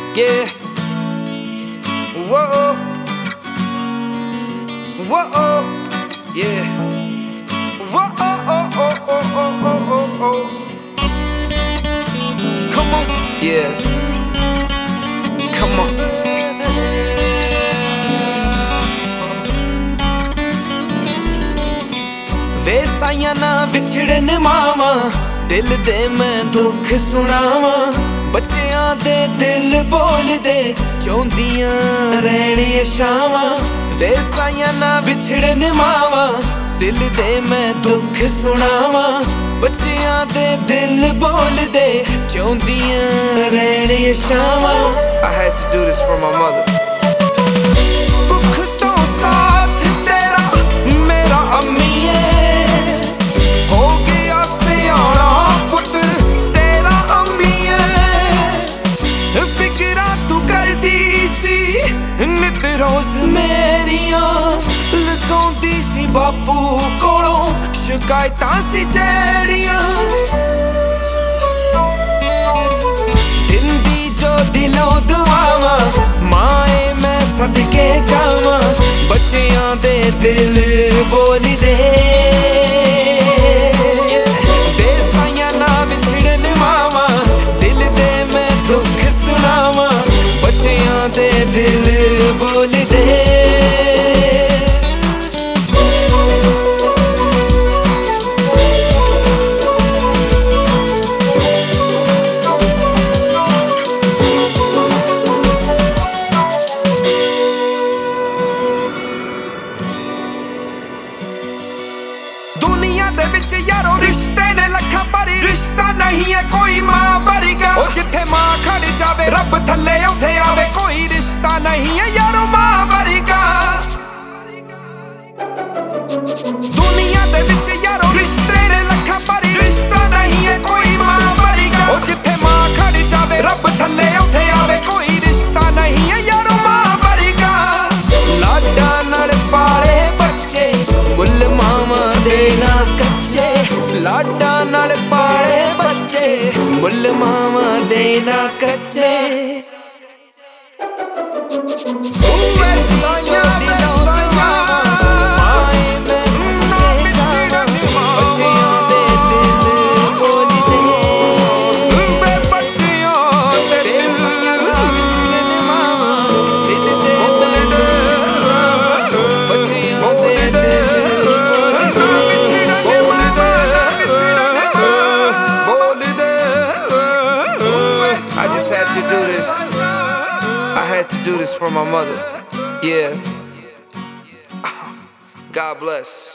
Yeah. Whoa. Whoa. Yeah. Whoa. Come on. Yeah. Come on. वे साइयां ना विछड़न मावा दिल दे मैं दुख सुनावा बच्चियां दे दिल बोल दे चाहदियां रहने शावा वे साइयां ना विछड़न मावा दिल दे मैं दुख सुनावा बच्चियां दे दिल बोल दे चाहदियां रहने Shava I had to do this for my mother. दुख तो साथ तेरा मेरा अम्मी हो गया सियाना पुत तेरा अम्मी फिक्रा तू करदी सी नित रोज मेरियां लगाउंदी सी बापू कोलों शिकायतां सी जेड़ियां दिंदी जो दिलों दुआवां माए मैं सदके जावां बच्चियां दे दिल बोल दे साइयां ना विछड़न मावा दिल दे मैं दुख सुनावा बच्चियां दे दिल बोल दे दुनिया दे विच यारो रिश्ते ने लखा भरी रिश्ता नहीं है कोई मां वर्गा ओ जिथे मां खड़ जावे रब थल्ले उठे आवे कोई रिश्ता नहीं है यारो मां वर्गा दुनिया दे विच यारो रिश्ते ने लखा भरी रिश्ता नहीं है कोई मां वर्गा ओ जिथे मां खड़ जावे रब थल्ले उठे आवे कोई रिश्ता नहीं है यारो मां वर्गा लाडा नाल पाले बच्चे मुल मावा देना कच्चे लाडा नाल पाले बच्चे मुल मावा देना कच्चे I just had to do this. I had to do this for my mother. Yeah. God bless.